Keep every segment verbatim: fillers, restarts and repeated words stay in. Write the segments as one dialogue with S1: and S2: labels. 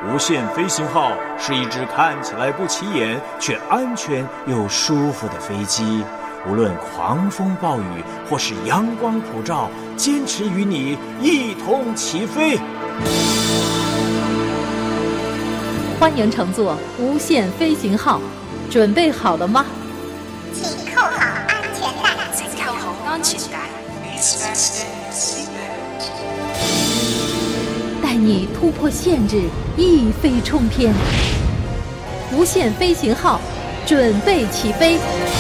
S1: 无限飞行号是一只看起来不起眼却安全又舒服的飞机，无论狂风暴雨或是阳光普照，坚持与你一同起飞。
S2: 欢迎乘坐无限飞行号，准备好了吗？
S3: 请扣好安全带。
S4: 请扣好安全带。
S2: 带你突破限制，一飞冲天。无限飞行号，准备起飞。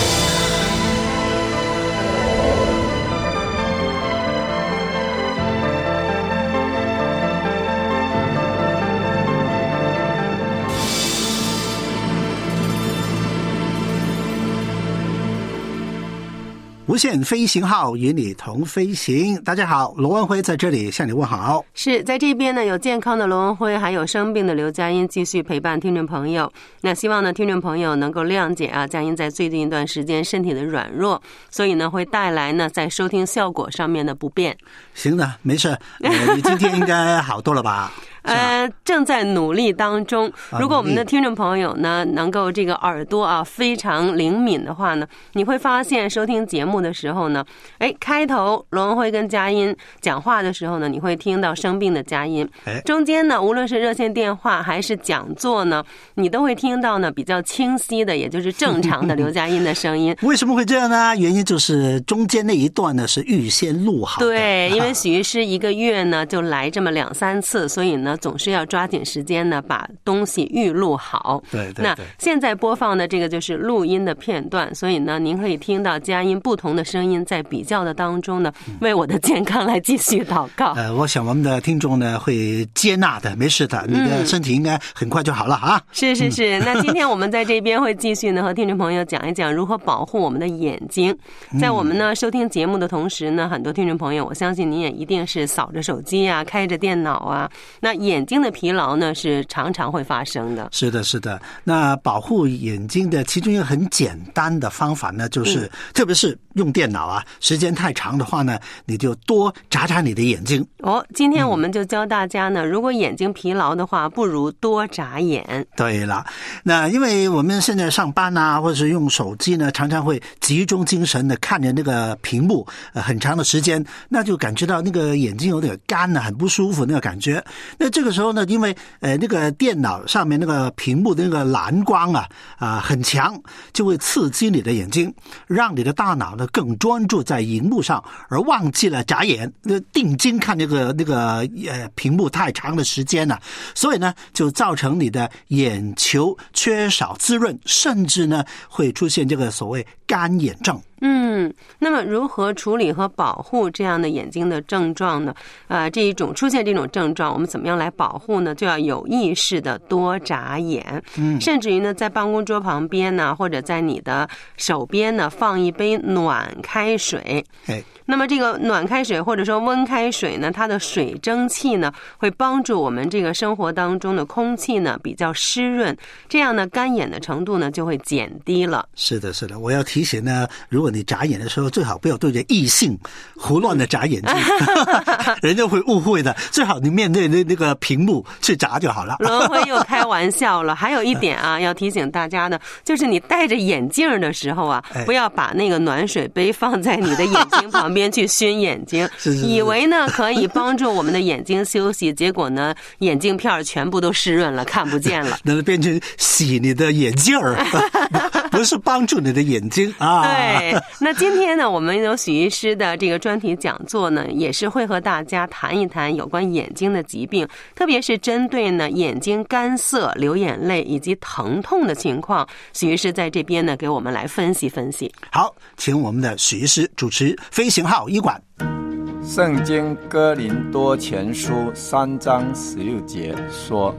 S5: 无限飞行号与你同飞行。大家好，罗文辉在这里向你问好。
S6: 是在这边呢，有健康的罗文辉，还有生病的刘佳音继续陪伴听众朋友。那希望呢，听众朋友能够谅解啊，佳音在最近一段时间身体的软弱，所以呢，会带来呢在收听效果上面的不便。
S5: 行的，没事。呃、你今天应该好多了吧？
S6: 呃，正在努力当中。如果我们的听众朋友呢，能够这个耳朵啊非常灵敏的话呢，你会发现收听节目的时候呢，哎，开头罗文辉跟佳音讲话的时候呢，你会听到生病的佳音。中间呢，无论是热线电话还是讲座呢，你都会听到呢比较清晰的，也就是正常的刘佳音的声音。
S5: 为什么会这样呢？原因就是中间那一段呢是预先录好的。
S6: 对，因为许医师一个月呢就来这么两三次，所以呢总是要抓紧时间呢，把东西预录好。
S5: 对对对。
S6: 那现在播放的这个就是录音的片段，所以呢，您可以听到佳音不同的声音在比较的当中呢，为我的健康来继续祷告。
S5: 呃，我想我们的听众呢会接纳的，没事的，你的身体应该很快就好了啊。
S6: 是是是。那今天我们在这边会继续呢和听众朋友讲一讲如何保护我们的眼睛。在我们呢收听节目的同时呢，很多听众朋友，我相信你也一定是扫着手机啊，开着电脑啊，那眼睛的疲劳呢是常常会发生的。
S5: 是的是的。那保护眼睛的其中一个很简单的方法呢，就是、嗯、特别是用电脑啊时间太长的话呢，你就多眨眨你的眼睛。
S6: 哦，今天我们就教大家呢、嗯、如果眼睛疲劳的话，不如多眨眼。
S5: 对了，那因为我们现在上班啊，或者是用手机呢，常常会集中精神的看着那个屏幕、呃、很长的时间，那就感觉到那个眼睛有点干啊，很不舒服那个感觉。那这个时候呢，因为呃那个电脑上面那个屏幕的那个蓝光啊啊、呃、很强，就会刺激你的眼睛，让你的大脑呢更专注在荧幕上，而忘记了眨眼，那定睛看那个那个呃屏幕太长的时间了、啊，所以呢就造成你的眼球缺少滋润，甚至呢会出现这个所谓干眼症。
S6: 嗯，那么如何处理和保护这样的眼睛的症状呢？呃，这一种出现这种症状，我们怎么样来保护呢？就要有意识的多眨眼，嗯，甚至于呢，在办公桌旁边呢，或者在你的手边呢，放一杯暖开水。
S5: 哎。
S6: 那么这个暖开水或者说温开水呢，它的水蒸气呢会帮助我们这个生活当中的空气呢比较湿润，这样呢干眼的程度呢就会减低了。
S5: 是的是的，我要提醒呢，如果你眨眼的时候最好不要对着异性胡乱的眨眼睛人家会误会的，最好你面对那那个屏幕去眨就好了。
S6: 罗文辉又开玩笑了。还有一点啊要提醒大家的，就是你戴着眼镜的时候啊，不要把那个暖水杯放在你的眼睛旁边边去熏眼睛，
S5: 是是是，
S6: 以为呢可以帮助我们的眼睛休息，结果呢眼镜片全部都湿润了，看不见了。
S5: 那变成洗你的眼镜儿，不是帮助你的眼睛啊。
S6: 对，那今天呢，我们有许医师的这个专题讲座呢，也是会和大家谈一谈有关眼睛的疾病，特别是针对呢眼睛干涩、流眼泪以及疼痛的情况，许医师在这边呢给我们来分析分析。
S5: 好，请我们的许医师主持飞行号医馆。
S7: 圣经哥林多前书三章十六节说，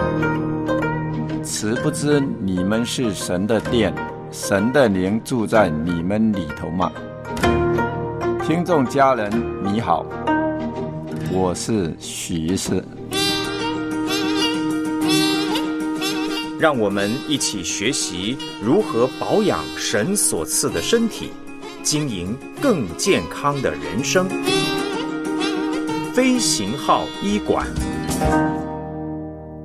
S7: 此不知你们是神的殿，神的灵住在你们里头吗？听众家人你好，我是许医师。
S1: 让我们一起学习如何保养神所赐的身体，经营更健康的人生。飞行号医馆。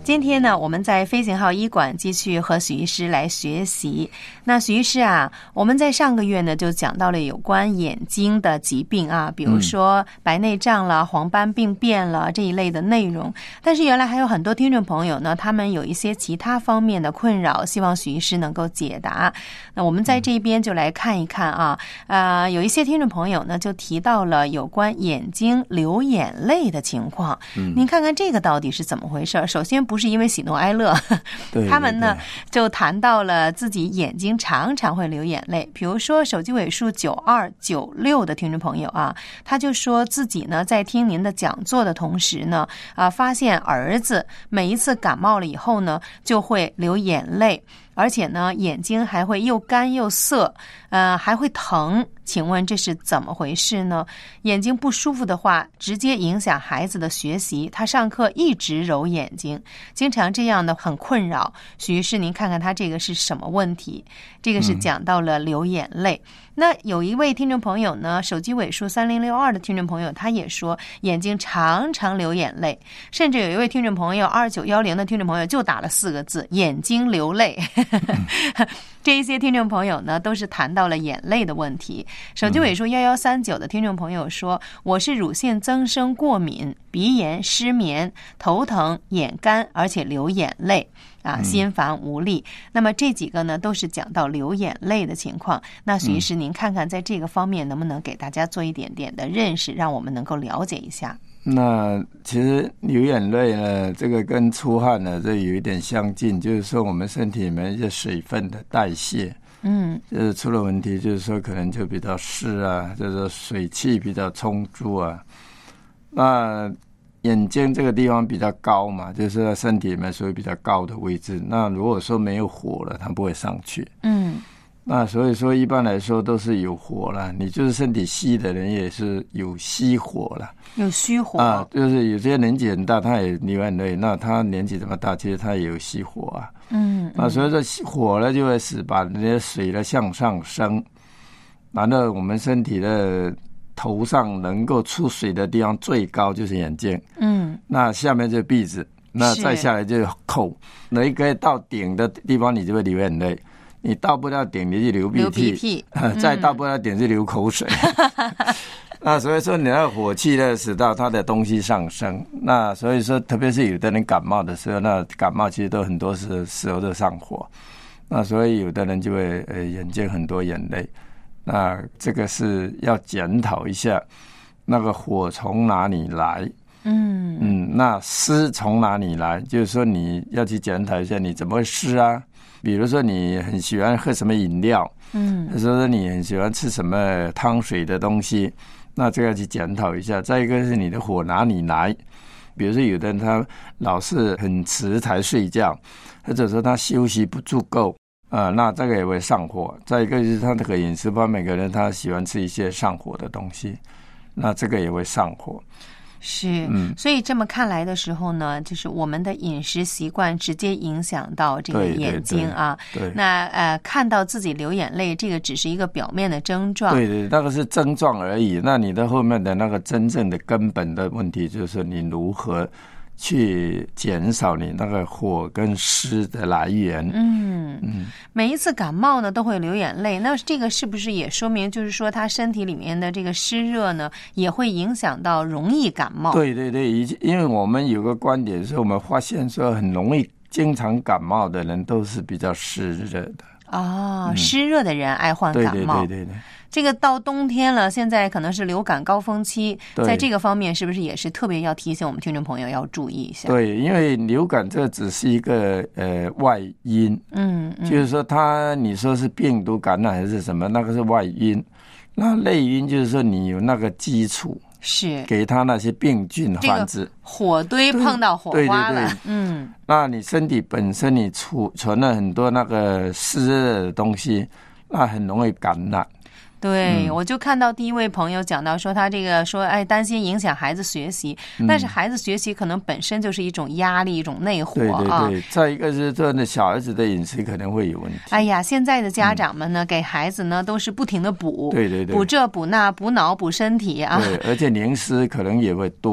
S6: 今天呢，我们在飞行号医馆继续和许医师来学习。那许医师啊，我们在上个月呢就讲到了有关眼睛的疾病啊，比如说白内障了、黄斑病变了这一类的内容。但是原来还有很多听众朋友呢，他们有一些其他方面的困扰，希望许医师能够解答。那我们在这边就来看一看啊，呃，有一些听众朋友呢就提到了有关眼睛流眼泪的情况。嗯，您看看这个到底是怎么回事？首先不是因为喜怒哀乐，
S7: 对对对，
S6: 他们呢就谈到了自己眼睛常常会流眼泪。比如说手机尾数九二九六的听众朋友啊，他就说自己呢在听您的讲座的同时呢，啊，发现儿子每一次感冒了以后呢就会流眼泪，而且呢眼睛还会又干又涩，呃，还会疼。请问这是怎么回事呢？眼睛不舒服的话，直接影响孩子的学习，他上课一直揉眼睛，经常这样的很困扰。许医师，您看看他这个是什么问题？这个是讲到了流眼泪。嗯，那有一位听众朋友呢，手机尾数三零六二的听众朋友，他也说眼睛常常流眼泪，甚至有一位听众朋友二九一零的听众朋友就打了四个字：眼睛流泪。这一些听众朋友呢，都是谈到了眼泪的问题。手机尾数一一三九的听众朋友说，我是乳腺增生过敏、鼻炎、失眠、头疼、眼干，而且流眼泪啊，心烦无力。那么这几个呢，都是讲到流眼泪的情况。那许医师，您看看在这个方面能不能给大家做一点点的认识，让我们能够了解一下？
S7: 那其实流眼泪呢，这个跟出汗呢，这有一点相近，就是说我们身体里面一些水分的代谢，嗯，就是出了问题，就是说可能就比较湿啊，就是说水气比较充足啊。那眼睛这个地方比较高嘛，就是在身体里面属于比较高的位置。那如果说没有火了，它不会上去。嗯。那所以说一般来说都是有火了，你就是身体虚的人也是有虚火了，
S6: 有虚火
S7: 啊，就是有些年纪很大他也流眼泪，那他年纪这么大其实他也有虚火啊。嗯，那所以说火呢就会使把那些水呢向上升，然后我们身体的头上能够出水的地方最高就是眼睛，嗯，那下面就是鼻子，那再下来就是口，那一个到顶的地方你就会流眼泪，你到不了顶你就流鼻涕，
S6: 流鼻涕、
S7: 嗯、再到不了顶就流口水。那所以说你那火气呢使到它的东西上升，那所以说特别是有的人感冒的时候，那感冒其实都很多是时候都上火，那所以有的人就会呃眼睛很多眼泪，那这个是要检讨一下那个火从哪里来。嗯嗯，那湿从哪里来？就是说你要去检讨一下你怎么会湿啊？比如说你很喜欢喝什么饮料，嗯，或者说你很喜欢吃什么汤水的东西，那这个要去检讨一下。再一个是你的火哪里来？比如说有的人他老是很迟才睡觉，或者说他休息不足够啊、呃，那这个也会上火。再一个就是他这个饮食方面，可能他喜欢吃一些上火的东西，那这个也会上火。
S6: 是，嗯，所以这么看来的时候呢，就是我们的饮食习惯直接影响到这个眼睛啊。
S7: 对，对对，
S6: 那呃，看到自己流眼泪，这个只是一个表面的症状。
S7: 对对，那个是症状而已。那你的后面的那个真正的根本的问题，就是你如何去减少你那个火跟湿的来源。嗯
S6: 嗯，每一次感冒呢都会流眼泪，那这个是不是也说明就是说他身体里面的这个湿热呢也会影响到容易感冒？
S7: 对对对，因为我们有个观点是我们发现说很容易经常感冒的人都是比较湿热的。
S6: 哦，湿热的人爱患感冒。
S7: 对对对对对。
S6: 这个到冬天了，现在可能是流感高峰期，在这个方面是不是也是特别要提醒我们听众朋友要注意一下？
S7: 对，因为流感这只是一个呃外因，嗯，嗯就是说它你说是病毒感染还是什么，那个是外因，那内因就是说你有那个基础，
S6: 是
S7: 给它那些病菌繁殖，这个、
S6: 火堆碰到火花了，
S7: 对对对，
S6: 嗯，
S7: 那你身体本身你储存了很多那个湿热的东西，那很容易感染。
S6: 对、嗯，我就看到第一位朋友讲到说他这个说哎担心影响孩子学习、嗯，但是孩子学习可能本身就是一种压力，一种内火啊。
S7: 对对对，再一个是这的小孩子的饮食可能会有问题。
S6: 哎呀，现在的家长们呢，嗯、给孩子呢都是不停的补，
S7: 对对对，
S6: 补这补那，补脑补身体啊。
S7: 对，而且零食可能也会多。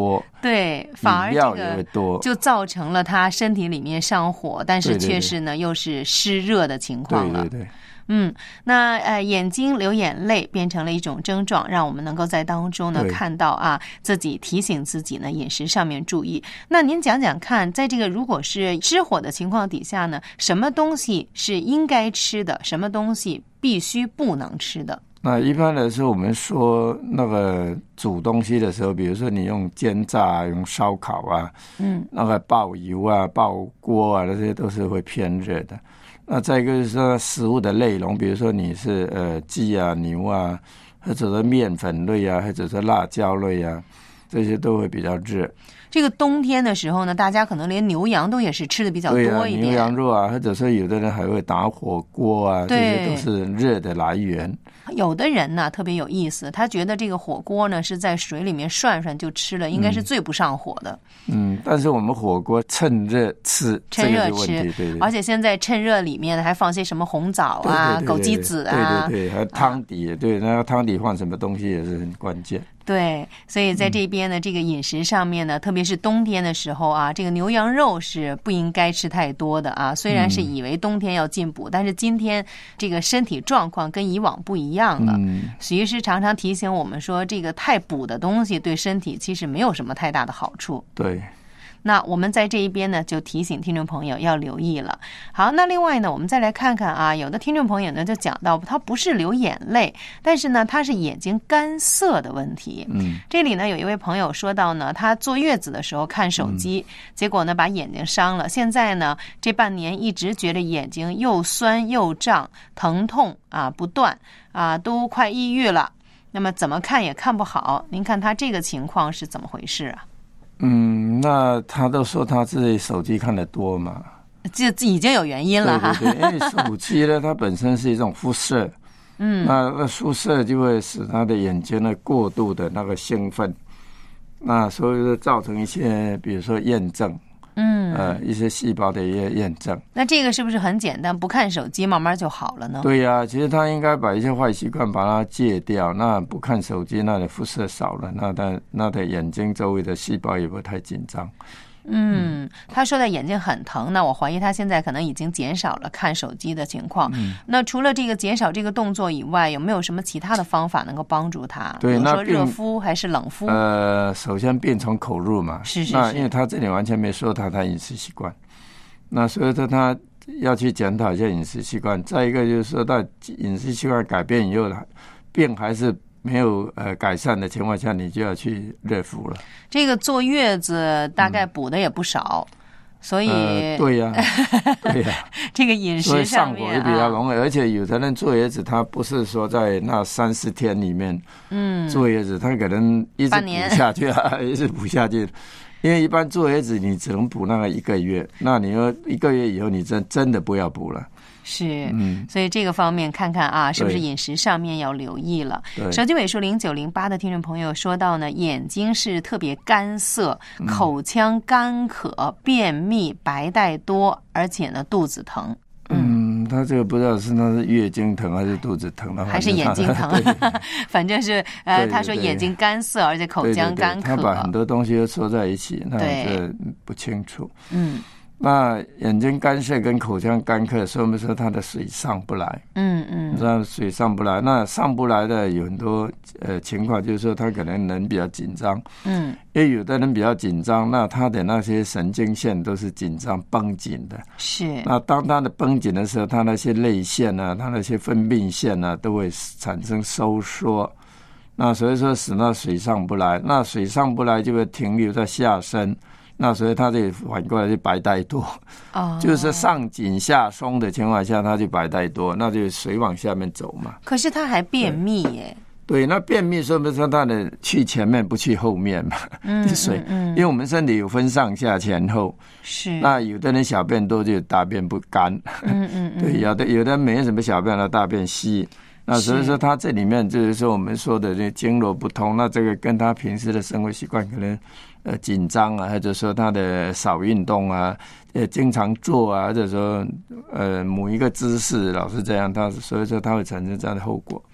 S6: 对，反而这个
S7: 多
S6: 就造成了他身体里面上火，但是却是呢又是湿热的情况了。
S7: 对对对。
S6: 嗯，那呃，眼睛流眼泪变成了一种症状，让我们能够在当中呢看到啊，自己提醒自己呢饮食上面注意。那您讲讲看，在这个如果是湿火的情况底下呢，什么东西是应该吃的，什么东西必须不能吃的？
S7: 那一般来说，我们说那个煮东西的时候，比如说你用煎炸、用烧烤啊，嗯，那个爆油啊、爆锅啊，那些都是会偏热的。那再一个就是说食物的内容，比如说你是呃鸡啊、牛啊，或者是面粉类啊，或者是辣椒类啊，这些都会比较热。
S6: 这个冬天的时候呢，大家可能连牛羊都也是吃的比较多一点，
S7: 对啊，牛羊肉啊，或者说有的人还会打火锅啊，这些都是热的来源。
S6: 有的人呢特别有意思，他觉得这个火锅呢是在水里面涮涮就吃了，应该是最不上火的。
S7: 嗯，但是我们火锅趁热吃，
S6: 趁热吃，
S7: 这个对对，
S6: 而且现在趁热里面还放些什么红枣啊、
S7: 对对对对
S6: 枸杞子啊，
S7: 对对对，还有汤底，啊、对，那个汤底放什么东西也是很关键。
S6: 对，所以在这边呢，这个饮食上面呢，特别是冬天的时候啊，这个牛羊肉是不应该吃太多的啊。虽然是以为冬天要进补，但是今天这个身体状况跟以往不一样了。许医师常常提醒我们说，这个太补的东西对身体其实没有什么太大的好处。
S7: 对。
S6: 那我们在这一边呢，就提醒听众朋友要留意了。好，那另外呢，我们再来看看啊，有的听众朋友呢就讲到，他不是流眼泪，但是呢，他是眼睛干涩的问题。嗯，这里呢有一位朋友说到呢，他坐月子的时候看手机，嗯、结果呢把眼睛伤了，现在呢这半年一直觉得眼睛又酸又胀，疼痛啊不断啊，都快抑郁了。那么怎么看也看不好，您看他这个情况是怎么回事啊？
S7: 嗯，那他都说他自己手机看得多嘛，
S6: 这已经有原因了哈。
S7: 对对对，因为手机呢，它本身是一种辐射，嗯，那那辐射就会使他的眼睛呢过度的那个兴奋，那所以说造成一些，比如说验证。嗯，呃，一些细胞的一些验证。
S6: 那这个是不是很简单？不看手机，慢慢就好了呢？
S7: 对呀、啊，其实他应该把一些坏习惯把它戒掉。那不看手机，那的辐射少了，那的那的眼睛周围的细胞也不太紧张。
S6: 嗯，他说的眼睛很疼，那我怀疑他现在可能已经减少了看手机的情况。嗯、那除了这个减少这个动作以外，有没有什么其他的方法能够帮助他？
S7: 对，
S6: 比如说热敷还是冷敷？
S7: 呃，首先病从口入嘛，
S6: 是是是。
S7: 那因为他这里完全没说他他饮食习惯，那所以说他要去检讨一下饮食习惯。再一个就是说，到饮食习惯改变以后，病还是没有呃改善的情况下，你就要去热敷了。
S6: 这个坐月子大概补的也不少，嗯、所以、
S7: 呃、对呀、啊，对呀、啊，
S6: 这个饮食上面
S7: 上火也比较容易，啊、而且有的人坐月子，他不是说在那三四天里面，嗯，坐月子他可能一直补下去啊，一直补下去。因为一般坐月子你只能补那个一个月，那你要一个月以后你真真的不要补了。
S6: 是，嗯，所以这个方面看看啊，是不是饮食上面要留意了。手机尾数零九零八的听众朋友说到呢，眼睛是特别干涩，口腔干渴，便秘，白带多，而且呢肚子疼。
S7: 嗯，他这个不知道是他是月经疼还是肚子疼了，
S6: 还是眼睛疼，反正是呃，他说眼睛干涩，而且口腔干渴，
S7: 对对对，他把很多东西都说在一起，那这不清楚。嗯。那眼睛干涩跟口腔干渴，说明说他的水上不来。嗯嗯，那水上不来，那上不来的有很多呃情况，就是说他可能人比较紧张。嗯，因为有的人比较紧张，那他的那些神经线都是紧张绷紧的。
S6: 是。
S7: 那当他的绷紧的时候，他那些泪腺啊，他那些分泌腺啊，都会产生收缩。那所以说使那水上不来，那水上不来就会停留在下身。那所以他就反过来就白带多，哦，就是上紧下松的情况下，他就白带多，那就水往下面走嘛。
S6: 可是他还便秘耶。
S7: 对，那便秘说明说他的去前面不去后面嘛，嗯，水，嗯，因为我们身体有分上下前后，
S6: 是。
S7: 那有的人小便多就大便不干，嗯嗯嗯，对，有的有的人没什么小便，他大便稀。那所以说他这里面就是说我们说的这经络不通，那这个跟他平时的生活习惯可能呃紧张啊，或者说他的少运动啊，呃经常坐啊，或者说呃某一个姿势老是这样，他所以说他会产生这样的后果。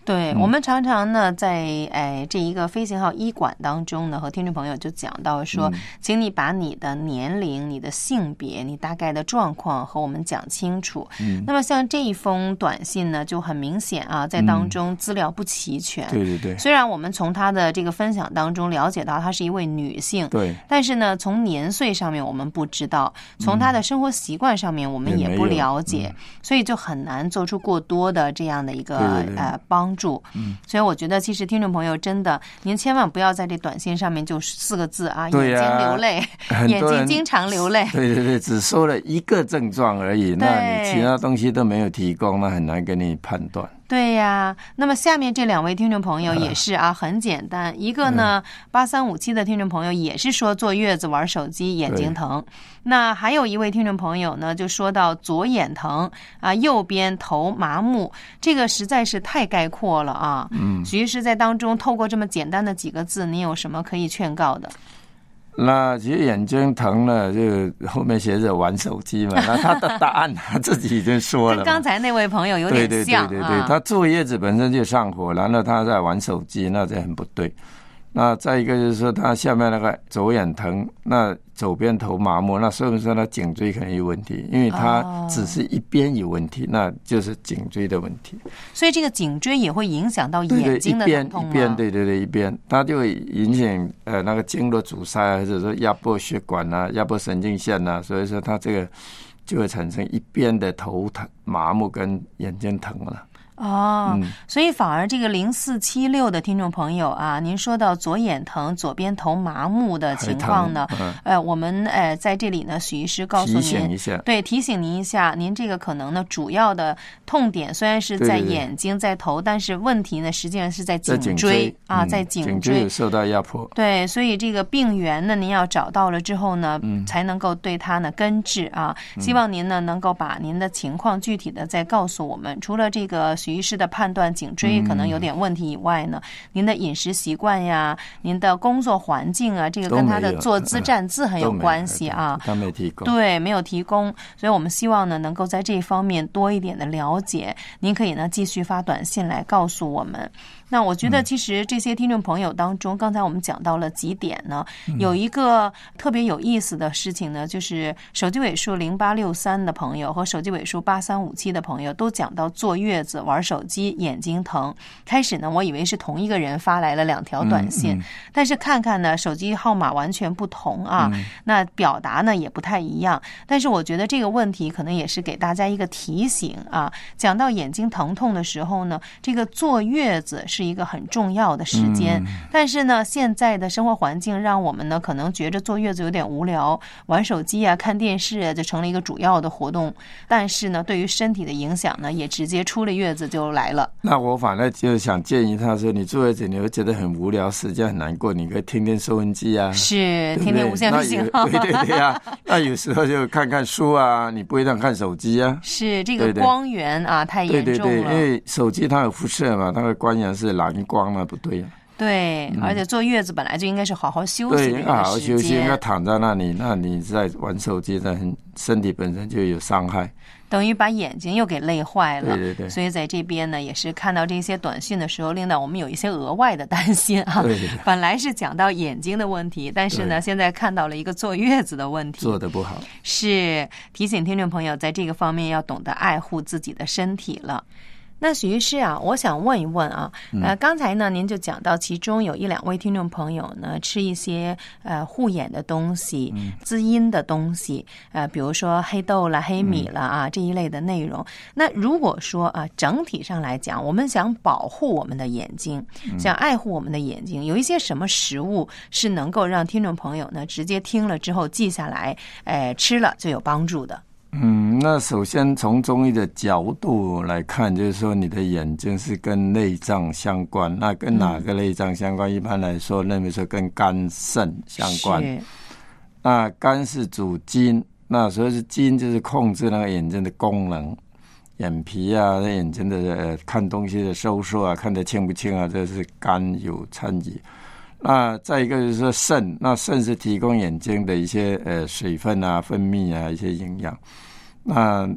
S6: 对、嗯、我们常常呢在哎这一个飞行号医馆当中呢，和听众朋友就讲到说、嗯、请你把你的年龄、你的性别、你大概的状况和我们讲清楚、嗯、那么像这一封短信呢就很明显啊，在当中资料不齐全、嗯、
S7: 对对对，
S6: 虽然我们从他的这个分享当中了解到她是一位女性，
S7: 对，
S6: 但是呢从年岁上面我们不知道，从她的生活习惯上面我们也不了解、嗯、所以就很难做出过多的这样的一个对对对呃帮助、嗯、所以我觉得其实听众朋友真的您千万不要在这短信上面就四个字啊，
S7: 对啊，
S6: 眼睛流泪，眼睛经常流泪，
S7: 对对对，只说了一个症状而已，那你其他东西都没有提供，那很难给你判断。
S6: 对呀，那么下面这两位听众朋友也是啊，很简单。一个呢，八三五七的听众朋友也是说坐月子玩手机眼睛疼。那还有一位听众朋友呢，就说到左眼疼啊，右边头麻木，这个实在是太概括了啊。嗯，徐医师在当中透过这么简单的几个字，你有什么可以劝告的？
S7: 那其实眼睛疼了，就后面写着玩手机嘛。那他的答案他自己已经说了，
S6: 跟刚才那位朋友有点像。
S7: 对对对对对，他坐月子本身就上火，然后他在玩手机，那这很不对。那再一个就是说，他下面那个左眼疼，那左边头麻木，那说明说他颈椎可能有问题，因为他只是一边有问题，哦、那就是颈椎的问题。
S6: 所以这个颈椎也会影响到眼睛的疼痛吗？
S7: 对对，一边一边，对对对，一边，它就会影响呃那个经络阻塞，或者说压迫血管啊、压迫神经线啊，所以说它这个就会产生一边的头疼、麻木跟眼睛疼了。
S6: 哦、嗯，所以反而这个零四七六的听众朋友啊，您说到左眼疼、左边头麻木的情况呢，嗯、呃，我们呃在这里呢，许医师告诉您，
S7: 提醒一下，
S6: 对，提醒您一下，您这个可能呢，主要的痛点虽然是在眼睛、在头，但是问题呢，实际上是在颈椎, 在椎啊，在颈椎，
S7: 颈椎有受到压迫。
S6: 对，所以这个病源呢，您要找到了之后呢，嗯、才能够对它呢根治啊。希望您呢能够把您的情况具体的再告诉我们。除了这个许医师的判断颈椎可能有点问题以外呢，嗯、您的饮食习惯呀，您的工作环境啊，这个跟他的坐姿站姿很有关系啊。
S7: 他没提供，
S6: 对，没有提供，所以我们希望呢能够在这一方面多一点的了解。您可以呢继续发短信来告诉我们。那我觉得其实这些听众朋友当中，刚才我们讲到了几点呢，有一个特别有意思的事情呢，就是手机尾数零八六三的朋友和手机尾数八三五七的朋友都讲到坐月子玩手机眼睛疼。开始呢我以为是同一个人发来了两条短信，嗯嗯、但是看看呢手机号码完全不同啊，嗯、那表达呢也不太一样。但是我觉得这个问题可能也是给大家一个提醒啊，讲到眼睛疼痛的时候呢，这个坐月子是一个很重要的时间，嗯、但是呢现在的生活环境让我们呢可能觉着坐月子有点无聊，玩手机啊看电视啊就成了一个主要的活动，但是呢对于身体的影响呢也直接出了月子就来了。
S7: 那我反而就想建议他说，你坐月子你会觉得很无聊，时间很难过，你可以听听收音机啊，
S6: 是听听无线飞行号，
S7: 对对对啊，那有时候就看看书啊，你不会让看手机啊，
S6: 是这个光源啊太严重了，
S7: 对对对，因为手机它有辐射嘛，它的光源是蓝光啊，不对啊。
S6: 对，而且坐月子本来就应该是好好休息的一个时间，
S7: 对，好好休息，应该躺在那里，那你在玩手机，那身体本身就有伤害，
S6: 等于把眼睛又给累坏了。
S7: 对对对。
S6: 所以在这边呢，也是看到这些短信的时候，令到我们有一些额外的担心啊。
S7: 对对对。
S6: 本来是讲到眼睛的问题，但是呢，现在看到了一个坐月子的问题，
S7: 做得不好。
S6: 是提醒听众朋友，在这个方面要懂得爱护自己的身体了。那许医师啊，我想问一问啊，呃，刚才呢您就讲到其中有一两位听众朋友呢吃一些呃护眼的东西、嗯、滋阴的东西，呃，比如说黑豆啦、黑米啦啊、嗯、这一类的内容。那如果说啊，整体上来讲，我们想保护我们的眼睛，想爱护我们的眼睛，有一些什么食物是能够让听众朋友呢直接听了之后记下来，呃，吃了就有帮助的？
S7: 嗯，那首先从中医的角度来看，就是说你的眼睛是跟内脏相关，那跟哪个内脏相关？嗯、一般来说认为说跟肝肾相关。那肝是主筋，那所以是筋就是控制那个眼睛的功能，眼皮啊、眼睛的、呃、看东西的收缩啊、看得清不清啊，这是肝有参与。那再一个就是说肾，那肾是提供眼睛的一些呃水分啊、分泌啊、一些营养。那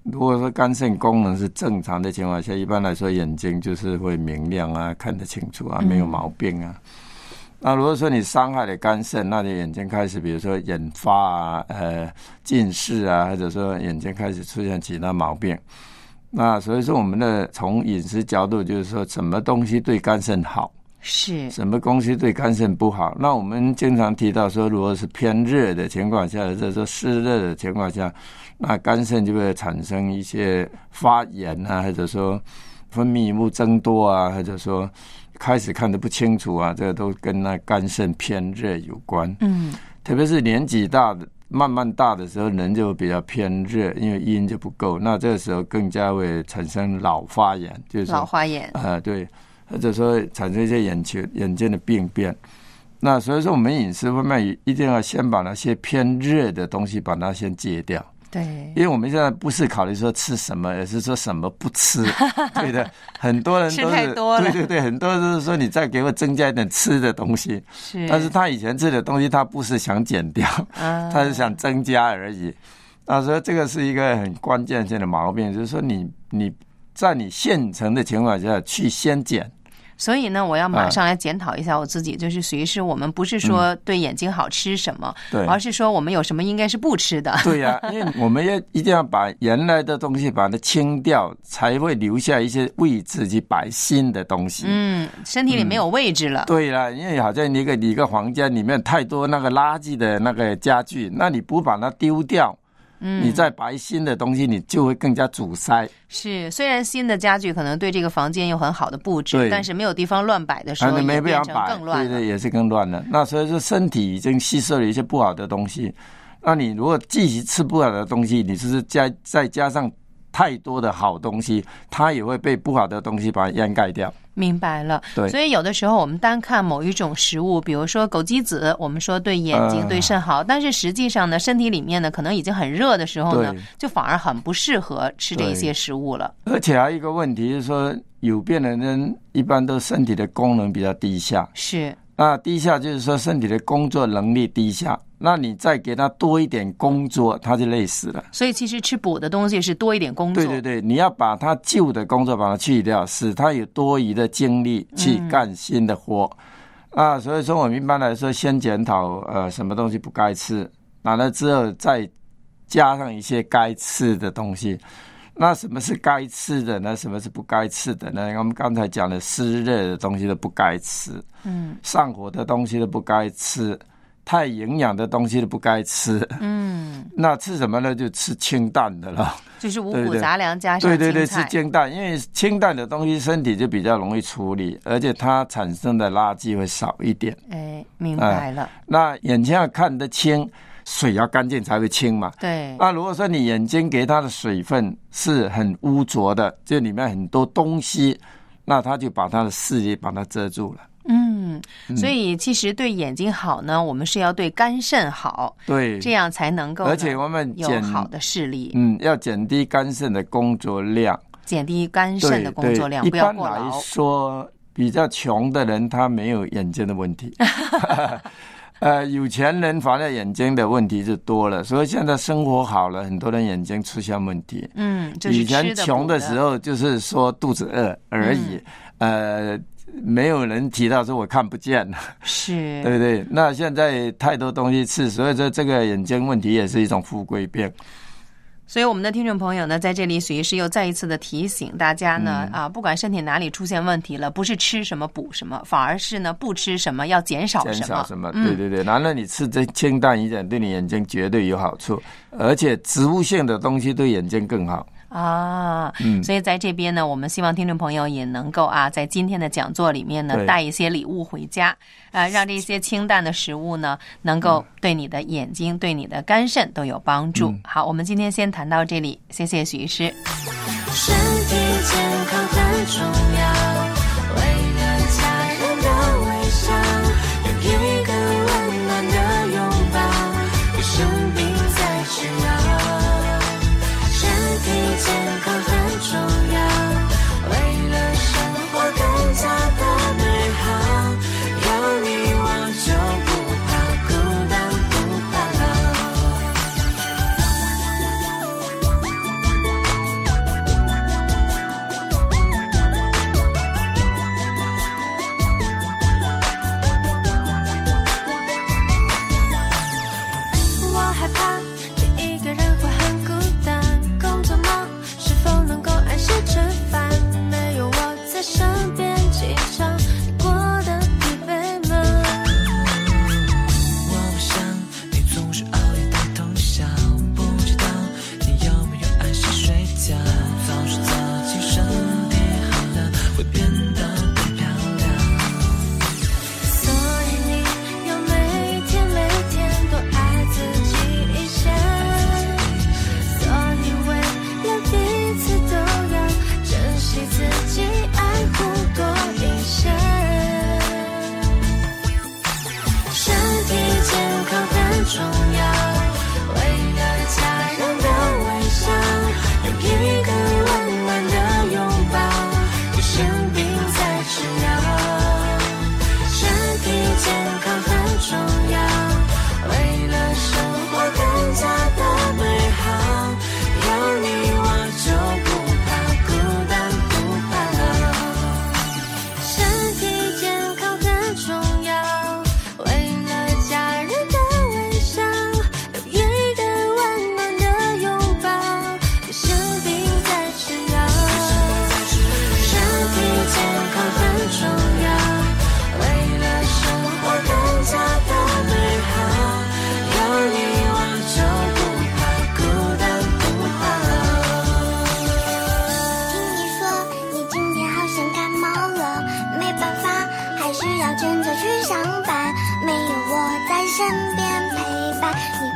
S7: 如果说肝肾功能是正常的情况下，一般来说眼睛就是会明亮啊，看得清楚啊，没有毛病啊。嗯、那如果说你伤害了肝肾，那你眼睛开始比如说眼发啊、呃近视啊，或者说眼睛开始出现其他毛病。那所以说我们的从饮食角度就是说什么东西对肝肾好，
S6: 是
S7: 什么东西对肝肾不好。那我们经常提到说，如果是偏热的情况下，或者说湿热的情况下，那肝肾就会产生一些发炎啊，或者说分泌物增多啊，或者说开始看得不清楚啊，这个都跟那肝肾偏热有关。嗯，特别是年纪大的慢慢大的时候，人就比较偏热，因为阴就不够，那这个时候更加会产生老花眼，就是
S6: 老花眼
S7: 呃对，或者说产生一些眼球眼睛的病变。那所以说我们饮食方面一定要先把那些偏热的东西把它先戒掉。
S6: 对，
S7: 因为我们现在不是考虑说吃什么，而是说什么不吃。对的，很多人都是
S6: 吃太多了，
S7: 对对对，很多人都是说你再给我增加一点吃的东西。
S6: 是，
S7: 但是他以前吃的东西，他不是想减掉，啊、他是想增加而已。那所以这个是一个很关键性的毛病，就是说你你在你现成的情况下去先减。
S6: 所以呢，我要马上来检讨一下我自己，啊、就是随时我们不是说对眼睛好吃什么，嗯、而是说我们有什么应该是不吃的。
S7: 对呀、啊，因为我们要一定要把原来的东西把它清掉，才会留下一些位置去摆新的东西。
S6: 嗯，身体里没有位置了。
S7: 嗯、对啦，因为好像一个一个房间里面太多那个垃圾的那个家具，那你不把它丢掉。嗯，你再摆新的东西，你就会更加阻塞。
S6: 是，虽然新的家具可能对这个房间有很好的布置，但是没有地方乱摆的时候，
S7: 也变
S6: 成更乱了。
S7: 对对，也是更乱了。那所以说，身体已经吸收了一些不好的东西。那你如果继续吃不好的东西，你就是加再加上太多的好东西，它也会被不好的东西把它掩盖掉。
S6: 明白了，对，所以有的时候我们单看某一种食物，比如说枸杞子，我们说对眼睛、呃、对肾好，但是实际上呢，身体里面呢可能已经很热的时候呢，就反而很不适合吃这些食物了。
S7: 而且还有一个问题是说，有病的人一般都身体的功能比较低下，
S6: 是。
S7: 那低下就是说身体的工作能力低下，那你再给他多一点工作，他就累死了。
S6: 所以其实吃补的东西是多一点工作。
S7: 对对对，你要把他旧的工作把它去掉，使他有多余的精力去干新的活。嗯、啊，所以说我们一般来说先检讨呃什么东西不该吃，完了之后再加上一些该吃的东西。那什么是该吃的呢？什么是不该吃的呢？我们刚才讲的湿热的东西都不该吃，嗯，上火的东西都不该吃，太营养的东西都不该吃，嗯，那吃什么呢？就吃清淡的了，
S6: 就是五谷杂粮加上
S7: 对对对，吃清淡，因为清淡的东西身体就比较容易处理，而且它产生的垃圾会少一点。
S6: 哎，明白了。呃、
S7: 那眼睛要看得清。水要干净才会清嘛。
S6: 对。
S7: 那如果说你眼睛给它的水分是很污浊的，这里面很多东西，那它就把它的视野把它遮住了。
S6: 嗯，所以其实对眼睛好呢，我们是要对肝肾好，
S7: 对，
S6: 这样才能够，
S7: 而且我们
S6: 有好的视力。
S7: 嗯，要减低肝肾的工作量，
S6: 减低肝肾的工作量，不要过劳。
S7: 一般来说，比较穷的人他没有眼睛的问题。呃，有钱人反而眼睛的问题就多了，所以现在生活好了，很多人眼睛出现问题。
S6: 嗯，就是
S7: 以前穷的时候就是说肚子饿而已，嗯、呃，没有人提到说我看不见，
S6: 是，
S7: 对不对？那现在太多东西吃，所以说这个眼睛问题也是一种富贵病。
S6: 所以我们的听众朋友呢，在这里随时又再一次的提醒大家呢，嗯、啊，不管身体哪里出现问题了，不是吃什么补什么，反而是呢不吃什么要减少什么。
S7: 减少什么？嗯、对对对，然后你吃这清淡一点，对你眼睛绝对有好处，而且植物性的东西对眼睛更好。
S6: 啊，嗯，所以在这边呢，我们希望听众朋友也能够啊，在今天的讲座里面呢，带一些礼物回家，啊，让这些清淡的食物呢，能够对你的眼睛、嗯、对你的肝肾都有帮助。嗯、好，我们今天先谈到这里，谢谢许医师。身体健康很重要，为了家人的微笑，有一个温暖的拥抱，对生命在吃药。身体健康很重要，为了生活更加的美好，有你我就不怕孤单不怕老。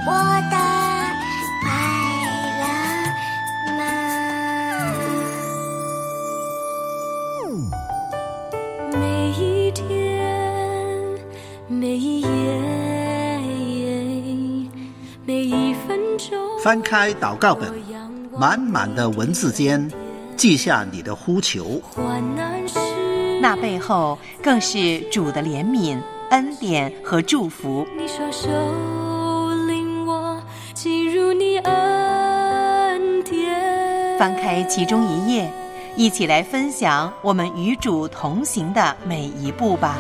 S3: 我的快乐吗？
S4: 每一天，每一夜，每一分钟，
S5: 翻开祷告本，满满的文字间记下你的呼求，
S8: 那背后更是主的怜悯、恩典和祝福。
S4: 你双手领我进入你恩典，
S8: 翻开其中一页，一起来分享我们与主同行的每一步吧。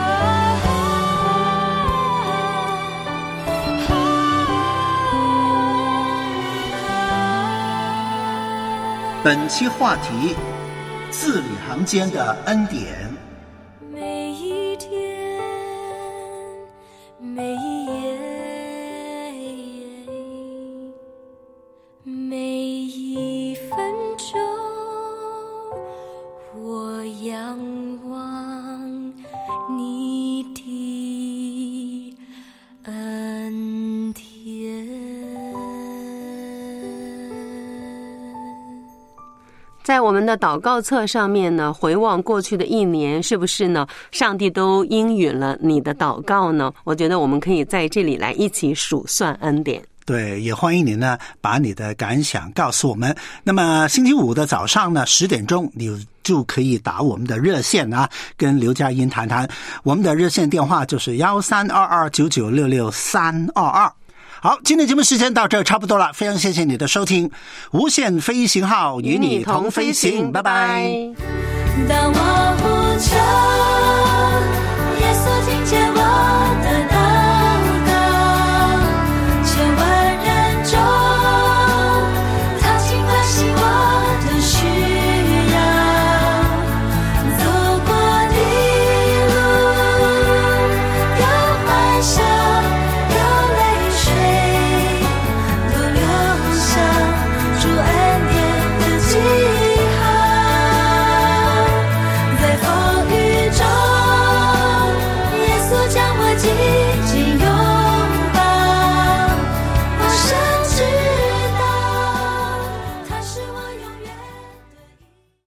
S5: 本期话题：字里行间的恩典。
S4: 每一天，每一夜，每一分钟，我仰望你的恩典。
S6: 在我们的祷告册上面呢，回望过去的一年，是不是呢？上帝都应允了你的祷告呢？我觉得我们可以在这里来一起数算恩典。
S5: 对，也欢迎你呢，把你的感想告诉我们。那么星期五的早上呢，十点钟你就可以打我们的热线啊，跟刘佳音谈谈。我们的热线电话就是幺三二二九九六六三二二。好，今天节目时间到这差不多了，非常谢谢你的收听。无限飞行号与你同飞行，拜拜。
S4: 当我呼求